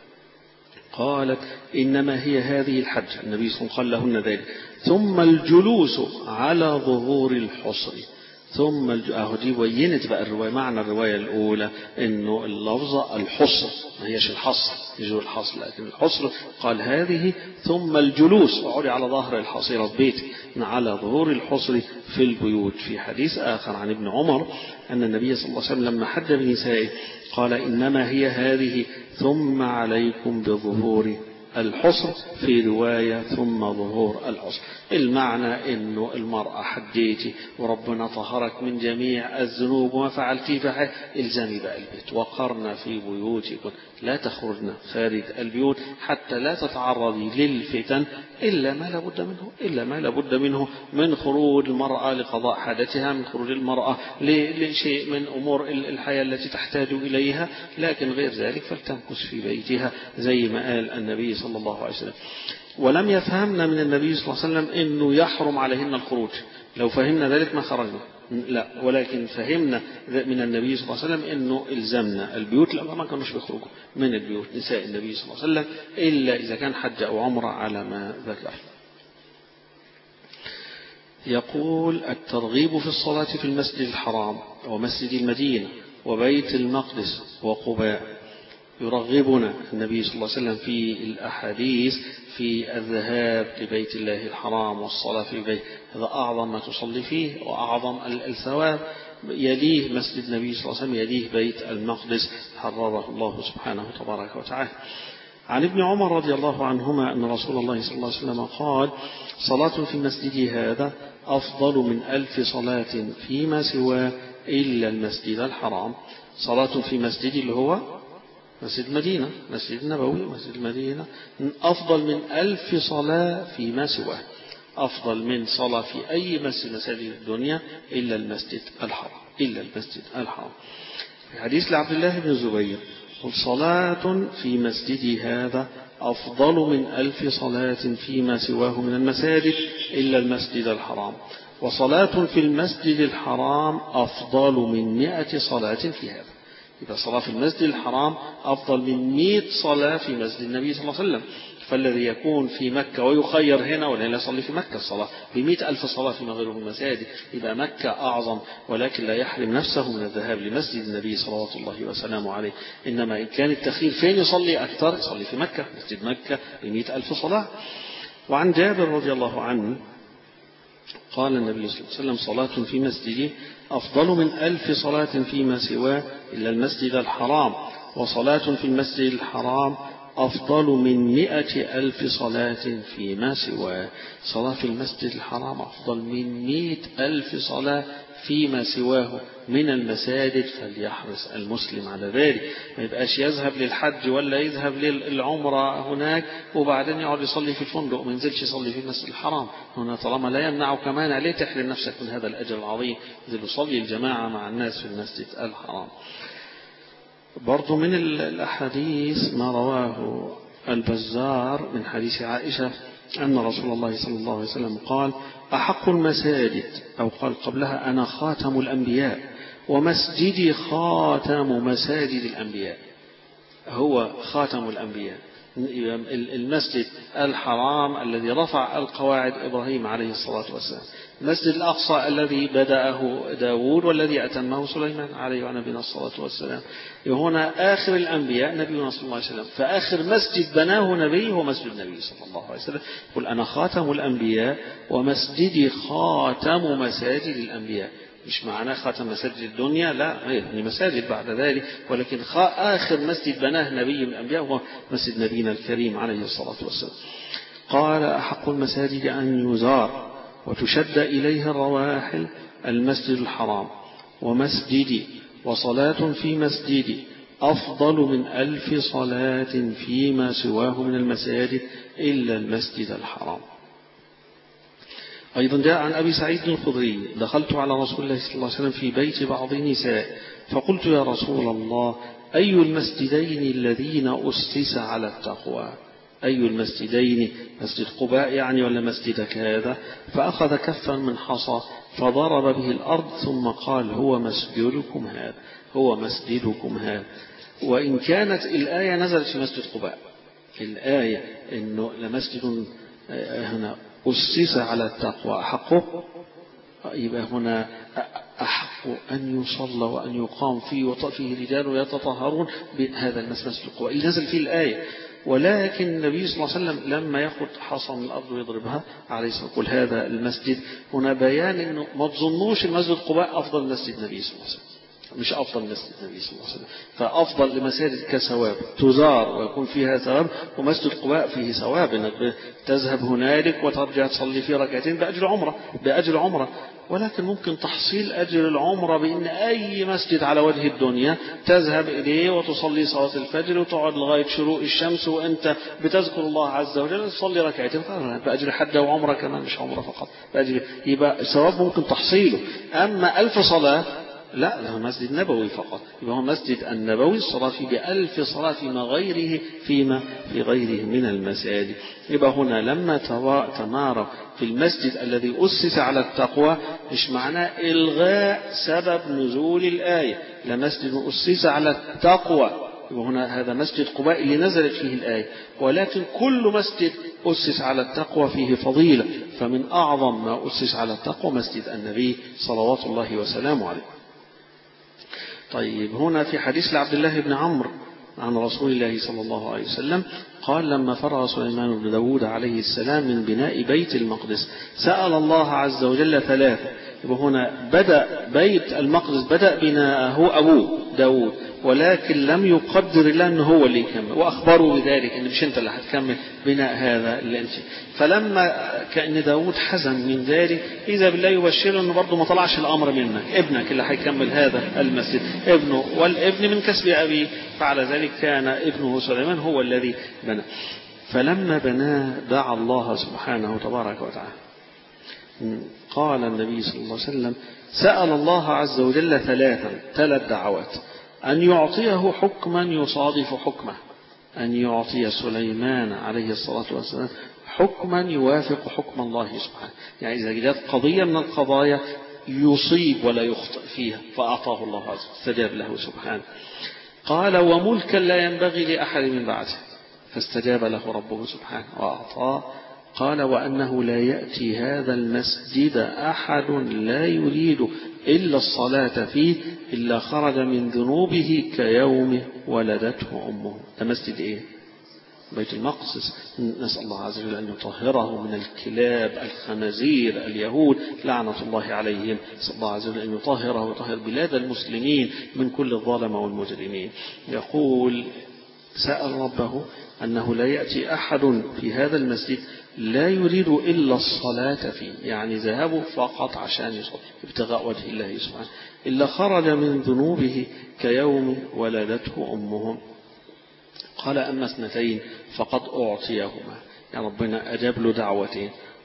قالت إنما هي هذه الحج، النبي صلى الله عليه وسلم قال لهن ذلك، ثم الجلوس على ظهور الحصر. ثم اهو دي بينت بقى الرواية، معنى الرواية الأولى إنه اللفظة الحصر ما هيش الحصر، يجوا الحصر، لكن الحصر قال هذه ثم الجلوس اقعدي على ظهر الحصيرة في بيتك على ظهور الحصر في البيوت. في حديث آخر عن ابن عمر أن النبي صلى الله عليه وسلم لما حج بنسائه قال إنما هي هذه ثم عليكم بظهور الحصر، في رواية ثم ظهور الحصر. المعنى إنه المرأة حجيتي وربنا طهرك من جميع الذنوب وما فعلتي فحي الزمي بقى البيت وقرنا في بيوتكم لا تخرجنا خارج البيوت حتى لا تتعرضي للفتن إلا ما لابد منه إلا ما لابد منه من خروج المرأة لقضاء حاجتها، من خروج المرأة لشيء من أمور الحياة التي تحتاج إليها، لكن غير ذلك فلتمكث في بيتها زي ما قال النبي صلى الله عليه وسلم. ولم يفهمنا من النبي صلى الله عليه وسلم إنه يحرم عليهن الخروج، لو فهمنا ذلك ما خرجنا، لا، ولكن فهمنا من النبي صلى الله عليه وسلم إنه إلزمنا البيوت، لأنه ما كانوش بيخرجوا من البيوت نساء النبي صلى الله عليه وسلم إلا إذا كان حج أو عمرة على ما ذكر. يقول الترغيب في الصلاة في المسجد الحرام ومسجد المدينة وبيت المقدس وقباء. يرغبنا النبي صلى الله عليه وسلم في الأحاديث في الذهاب لبيت الله الحرام والصلاة في بيت، هذا أعظم ما تصلي فيه وأعظم الثواب. يليه مسجد النبي صلى الله عليه وسلم، يليه بيت المقدس حرره الله سبحانه تبارك وتعالى. عن ابن عمر رضي الله عنهما أن رسول الله صلى الله عليه وسلم قال صلاة في مسجدي هذا أفضل من ألف صلاة فيما سواه إلا المسجد الحرام. صلاة في مسجد اللي هو مسجد المدينة، مسجد النبوي، مسجد المدينة، أفضل من ألف صلاة فيما سواه، أفضل من صلاة في أي مسجد مساجد الدنيا إلا المسجد الحرام، إلا المسجد الحرام. في حديث لعبد الله بن الزبير قل صلاة في مسجدي هذا أفضل من ألف صلاة فيما سواه من المساجد إلا المسجد الحرام، وصلاة في المسجد الحرام أفضل من مئة صلاة في هذا. إذا صلاة في المسجد الحرام أفضل من مئة صلاة في مسجد النبي صلى الله عليه وسلم. فالذي يكون في مكة ويخير هنا ولا لا يصلي في مكة الصلاة بمئة ألف صلاة فيما غيره من المساجد، إذا مكة أعظم، ولكن لا يحرم نفسه من الذهاب لمسجد النبي صلوات الله وسلامه عليه. إنما إن كان التخير فين يصلي أكثر يصلي في مكة، مسجد مكة بمئة ألف صلاة. وعن جابر رضي الله عنه قال النبي صلى الله عليه وسلم صلاة في مسجدي أفضل من ألف صلاة فيما سواه إلا المسجد الحرام، وصلاة في المسجد الحرام أفضل من مئة ألف صلاة فيما سواه. صلاة في المسجد الحرام أفضل من مئة ألف صلاة فيما سواه من المساجد، فليحرص المسلم على ذلك، ما يبقاش يذهب للحج ولا يذهب للعمرة هناك وبعدين يقعد يصلي في الفندق، ما ينزلش يصلي في المسجد الحرام هنا طالما لا يمنع كمان، عليه تحرم نفسك من هذا الأجر العظيم، يصلي الجماعة مع الناس في المسجد الحرام. برضو من الأحاديث ما رواه البزار من حديث عائشة أن رسول الله صلى الله عليه وسلم قال: أحق المساجد، أو قال قبلها: أنا خاتم الأنبياء ومسجدي خاتم مساجد الأنبياء. هو خاتم الأنبياء، المسجد الحرام الذي رفع القواعد إبراهيم عليه الصلاة والسلام، المسجد الأقصى الذي بدأه داود والذي أتمه سليمان عليه وعلى نبينا الصلاة والسلام. هنا آخر الأنبياء نبينا صلى الله عليه وسلم، فآخر مسجد بناه نبي هو مسجد النبي صلى الله عليه وسلم. قل: أنا خاتم الأنبياء ومسجدي خاتم مساجد الأنبياء. مش معناه خاتم مساجد الدنيا، لا، هي مساجد بعد ذلك، ولكن آخر مسجد بناه نبي من الأنبياء هو مسجد نبينا الكريم عليه الصلاة والسلام. قال: أحق المساجد أن يزار وتشد إليه الرواحل المسجد الحرام ومسجدي، وصلاة في مسجدي أفضل من ألف صلاة فيما سواه من المساجد إلا المسجد الحرام. أيضا جاء عن أبي سعيد الخدري: دخلت على رسول الله صلى الله عليه وسلم في بيت بعض النساء فقلت: يا رسول الله، أي المسجدين الذين أسس على التقوى؟ أي المسجدين، مسجد قباء يعني ولا مسجدك هذا؟ فأخذ كفا من حصى فضرب به الأرض ثم قال: هو مسجدكم هذا، هو مسجدكم هذا. وإن كانت الآية نزلت في مسجد قباء، الآية إنه لمسجد هنا أسس على التقوى أحقه، يبقى هنا أحق أن يصلى وأن يقام فيه وفيه رجال يتطهرون بهذا المسجد القباء اللي نزل فيه الآية. ولكن النبي صلى الله عليه وسلم لما يأخذ حصى من الأرض ويضربها عليه الصلاة والسلام يقول: هذا المسجد، هنا بيان إنه ما تظنوش المسجد قباء أفضل مسجد النبي صلى الله عليه وسلم، مش أفضل مسجد النبي صلى الله عليه وسلم، فأفضل لمساجد كثواب تزار ويكون فيها ثواب، ومسجد قباء فيه ثواب إنك تذهب هنالك وترجع تصلي في ركعتين بأجر عمرة بأجر عمرة. ولكن ممكن تحصيل أجر العمرة بأن أي مسجد على وجه الدنيا تذهب إليه وتصلي صلاة الفجر وتقعد لغاية شروق الشمس وأنت بتذكر الله عز وجل، تصلي ركعتين بأجر حجة وعمرة كمان، مش عمرة فقط، بأجر، يبقى ثواب ممكن تحصيله. أما ألف صلاة لا، ده مسجد نبوي فقط، يبقى هو مسجد النبوي الصلاة فيه بألف صلاة فيما غيره فيما في غيره من المساجد. يبقى هنا لما تمارى في المسجد الذي أسس على التقوى مش معناه إلغاء سبب نزول الآية، لمسجد أسس على التقوى، يبقى هنا هذا مسجد قباء اللي نزلت فيه الآية، ولكن كل مسجد أسس على التقوى فيه فضيلة، فمن أعظم ما أسس على التقوى مسجد النبي صلوات الله وسلامه عليه. طيب، هنا في حديث لعبد الله بن عمرو عن رسول الله صلى الله عليه وسلم قال: لما فرغ سليمان بن داود عليه السلام من بناء بيت المقدس سأل الله عز وجل ثلاثة. يبقى هنا بدأ بيت المقدس بدأ بناءه أبوه داود، ولكن لم يقدر الله أنه هو اللي يكمل، وأخبره بذلك أن مش أنت اللي هتكمل بناء هذا اللي أنت. فلما كأن داود حزن من ذلك إذا بالله يبشره أنه برضه ما طلعش الأمر منك، ابنك اللي هيكمل هذا المسجد، ابنه، والابن من كسب أبيه، فعلى ذلك كان ابنه سليمان هو الذي بنى. فلما بناه دعا الله سبحانه تبارك وتعالى. قال النبي صلى الله عليه وسلم: سأل الله عز وجل ثلاثا، ثلاث دعوات: أن يعطيه حكما يصادف حكمه، أن يعطي سليمان عليه الصلاة والسلام حكما يوافق حكم الله سبحانه، يعني إذا جاءت قضية من القضايا يصيب ولا يخطئ فيها فأعطاه الله عز وجل، استجاب له سبحانه. قال: وملكا لا ينبغي لأحد من بعده، فاستجاب له ربه سبحانه وأعطاه. قال: وأنه لا يأتي هذا المسجد أحد لا يريد إلا الصلاة فيه إلا خرج من ذنوبه كيوم ولدته أمه. ده مسجد إيه؟ بيت المقدس. نسأل الله عز وجل أن يطهره من الكلاب، الخنازير، اليهود لعنة الله عليهم. نسأل الله عز وجل أن يطهره ويطهر بلاد المسلمين من كل الظالم والمجرمين. يقول: سأل ربه أنه لا يأتي أحد في هذا المسجد لا يريد إلا الصلاة فيه، يعني ذهبوا فقط عشان يصلي ابتغاء وجه الله سبحانه، إلا خرج من ذنوبه كيوم ولدته أمهم. قال: أما اثنتين فقد أعطيهما، يعني ربنا أجاب له دعوتين،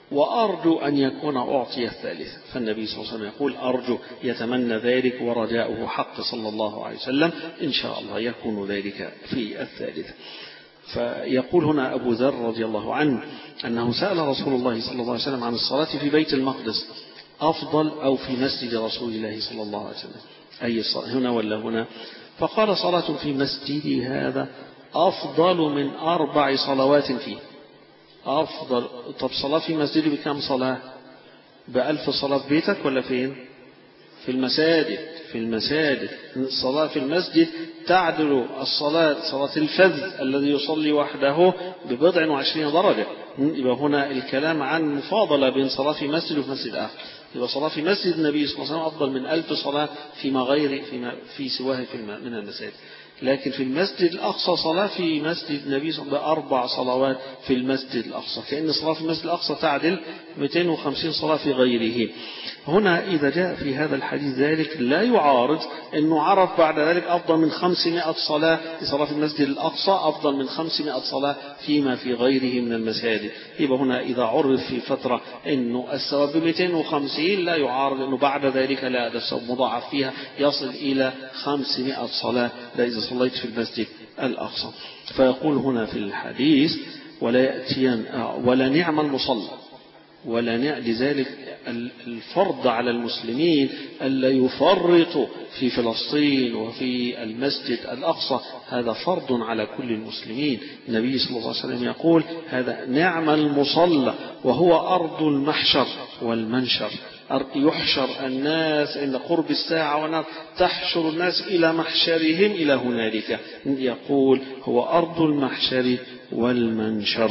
وأرجو أن يكون أعطي الثالث. فالنبي صلى الله عليه وسلم يقول أرجو، يتمنى ذلك ورجاؤه حق صلى الله عليه وسلم، إن شاء الله يكون ذلك في الثالث. فيقول هنا أبو ذر رضي الله عنه أنه سأل رسول الله صلى الله عليه وسلم عن الصلاة في بيت المقدس أفضل أو في مسجد رسول الله صلى الله عليه وسلم، أي الصلاة هنا ولا هنا؟ فقال صلاة في مسجدي هذا أفضل من أربع صلوات فيه. أفضل. طب صلاة في مسجدي بكم صلاة؟ بألف صلاة في بيتك ولا فين؟ في المساجد. في المساجد الصلاة في المسجد تعدل الصلاة صلاة الفذ الذي يصلي وحده ببضع وعشرين درجة. يبقى هنا الكلام عن مفاضلة بين صلاة في مسجد وفي مسجد آخر. يبقى صلاة في مسجد النبي صلى الله عليه وسلم أفضل من ألف صلاة فيما غير فيما في سواه في من المساجد. لكن في المسجد الأقصى صلاة في مسجد النبي صلى الله عليه وسلم بأربع صلوات في المسجد الأقصى، كأن صلاة في المسجد الأقصى تعدل مئتين وخمسين صلاة في غيره. هنا إذا جاء في هذا الحديث ذلك لا يعارض أنه عرف بعد ذلك أفضل من خمسمائة صلاة في صلاة في المسجد الأقصى، أفضل من خمسمائة صلاة فيما في غيره من المساجد. يبقى هنا إذا عرف في فترة أنه الثواب ب مئتين وخمسين لا يعارض أنه بعد ذلك لا، هذا الثواب مضاعف فيها يصل إلى خمسمائة صلاة إذا صليت في المسجد الأقصى. فيقول هنا في الحديث ولا يأتين ولا نعم المصلى ولا نعم. لذلك الفرض على المسلمين ألا يفرطوا في فلسطين وفي المسجد الأقصى، هذا فرض على كل المسلمين. النبي صلى الله عليه وسلم يقول هذا نعم المصلى وهو أرض المحشر والمنشر. يحشر الناس عند قرب الساعة والنار تحشر الناس إلى محشرهم إلى هنالك. يقول هو أرض المحشر والمنشر.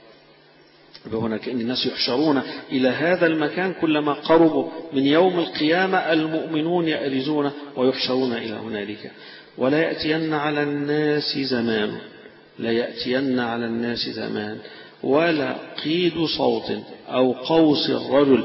هنا كأن الناس يحشرون إلى هذا المكان كلما قربوا من يوم القيامة، المؤمنون يأرزون ويحشرون إلى هنالك. ولا يأتين على الناس زمان لا يأتين على الناس زمان ولا قيد صوت أو قوس الرجل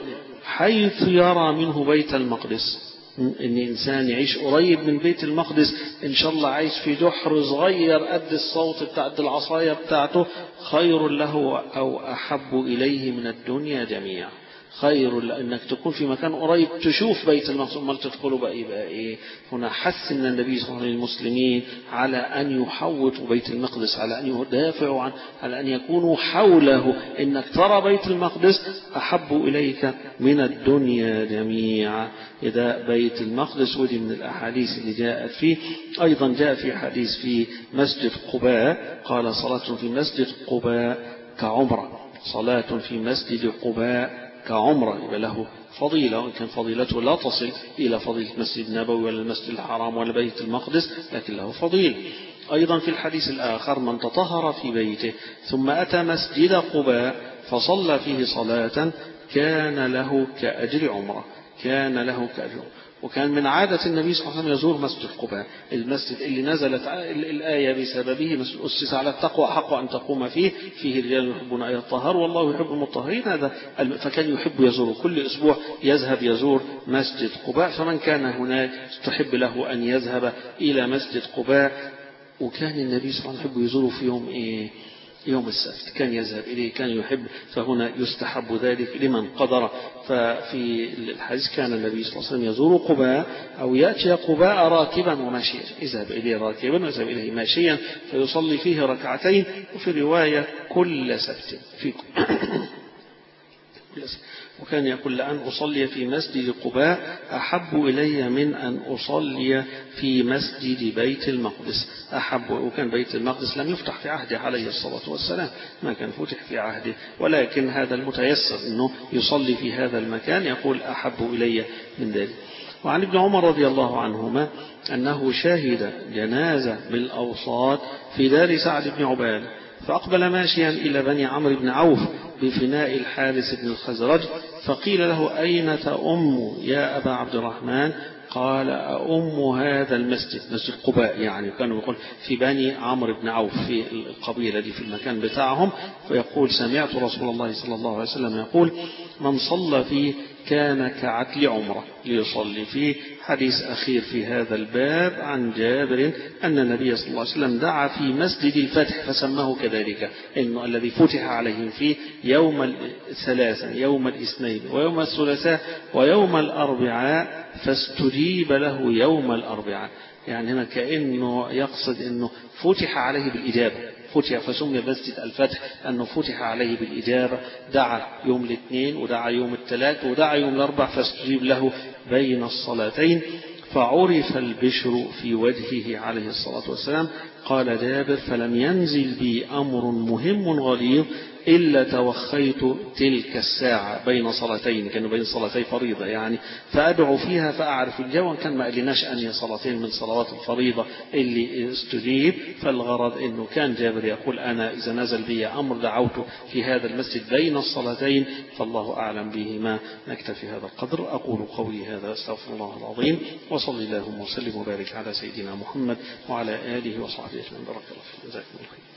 حيث يرى منه بيت المقدس. إن إنسان يعيش قريب من بيت المقدس، إن شاء الله عايش في جحر صغير قد الصوت بتاع قد العصاية بتاعته، خير له أو أحب إليه من الدنيا جميعا. خير لأنك تكون في مكان قريب تشوف بيت المقدس، أمال تدخلوا بقى يبقى إيه؟ هنا حث من النبي صلى الله عليه وسلم المسلمين على أن يحوطوا بيت المقدس، على أن يدافعوا عنه، على أن يكونوا حوله. إنك ترى بيت المقدس أحب إليك من الدنيا جميعا. إذا بيت المقدس، ودي من الأحاديث اللي جاءت فيه. أيضا جاء في حديث في مسجد قباء قال صلاة في مسجد قباء كعمرة. صلاة في مسجد قباء كعمرة، يبقى له فضيلة، وإن كان فضيلته لا تصل إلى فضيلة المسجد النبوي ولا المسجد الحرام ولا بيت المقدس، لكن له فضيلة. أيضا في الحديث الآخر من تطهر في بيته ثم أتى مسجد قباء فصلى فيه صلاة كان له كأجر عمرة كان له كأجر. وكان من عادة النبي صلى الله عليه وسلم يزور مسجد قباء، المسجد اللي نزلت الآية بسببه، مسجد أسس على التقوى حق أن تقوم فيه، فيه رجال يحبون أن يطهروا والله يحب المطهرين. هذا فكان يحب يزور كل أسبوع، يذهب يزور مسجد قباء. فمن كان هناك تحب له أن يذهب إلى مسجد قباء. وكان النبي صلى الله عليه وسلم يحب يزوره في يوم إيه؟ يوم السبت كان يذهب إليه، كان يحب. فهنا يستحب ذلك لمن قدر. ففي الحديث كان النبي صلى الله عليه وسلم يزور قباء أو يأتي قباء راكبا وماشيا، يذهب إليه راكبا ويذهب إليه ماشيا فيصلي فيه ركعتين. وفي رواية كل سبت في وكان يقول لأن أصلي في مسجد قباء أحب إلي من أن أصلي في مسجد بيت المقدس. أحب. وكان بيت المقدس لم يفتح في عهده عليه الصلاة والسلام، ما كان فتح في عهده، ولكن هذا المتيسر أنه يصلي في هذا المكان، يقول أحب إلي من ذلك. وعن ابن عمر رضي الله عنهما أنه شاهد جنازة بالأوصاد في دار سعد بن عبادة، فأقبل ماشيا إلى بني عمرو بن عوف بفناء الحارث بن الخزرج، فقيل له أين تأم يا أبا عبد الرحمن؟ قال أأم هذا المسجد، مسجد قباء يعني. كانوا يقول في بني عمرو بن عوف في القبيلة دي في المكان بتاعهم. فيقول سمعت رسول الله صلى الله عليه وسلم يقول من صلى فيه كان كعدل عمره، ليصلي فيه حديث أخير في هذا الباب عن جابر أن النبي صلى الله عليه وسلم دعا في مسجد الفتح فسماه كذلك، إنه الذي فتح عليهم فيه يوم الثلاثاء يوم الاثنين ويوم الثلاثاء ويوم الأربعاء فاستجيب له يوم الأربعاء. يعني هنا كأنه يقصد أنه فتح عليه بالإجابة، فتح فسمي مسجد الفتح أنه فتح عليه بالإجابة، دعا يوم الاثنين ودعا يوم الثلاث ودعا يوم الأربع فاستجيب له بين الصلاتين، فعرف البشر في وجهه عليه الصلاة والسلام. قال جابر فلم ينزل بي أمر مهم غليظ إلا توخيت تلك الساعة بين صلاتين، كانوا بين صلاتي فريضة يعني، فأدعو فيها فأعرف الجو. كان ما قالناش أني صلاتين من صلوات الفريضة اللي استجيب، فالغرض أنه كان جابر يقول أنا إذا نزل بي أمر دعوت في هذا المسجد بين الصلاتين، فالله أعلم بهما. نكتفي هذا القدر. أقول قولي هذا أستغفر الله العظيم، وصلي اللهم وسلم وبارك على سيدنا محمد وعلى آله وصحبه أجمعين. بارك الله فيكم، جزاكم الله خير.